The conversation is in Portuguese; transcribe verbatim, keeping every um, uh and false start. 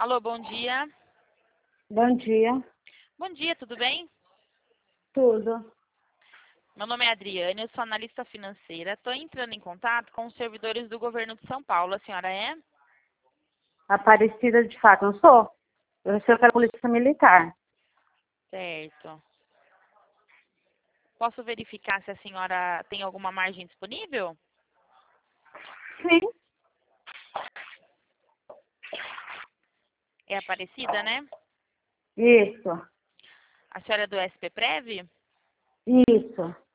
Alô, bom dia. Bom dia. Bom dia, tudo bem? Tudo. Meu nome é Adriane, eu sou analista financeira. Estou entrando em contato com os servidores do governo de São Paulo. A senhora é? Aparecida de fato, não sou? Eu sou pela Polícia Militar. Certo. Posso verificar se a senhora tem alguma margem disponível? Sim. É Aparecida, né? Isso. A senhora é do S P Prev? Isso.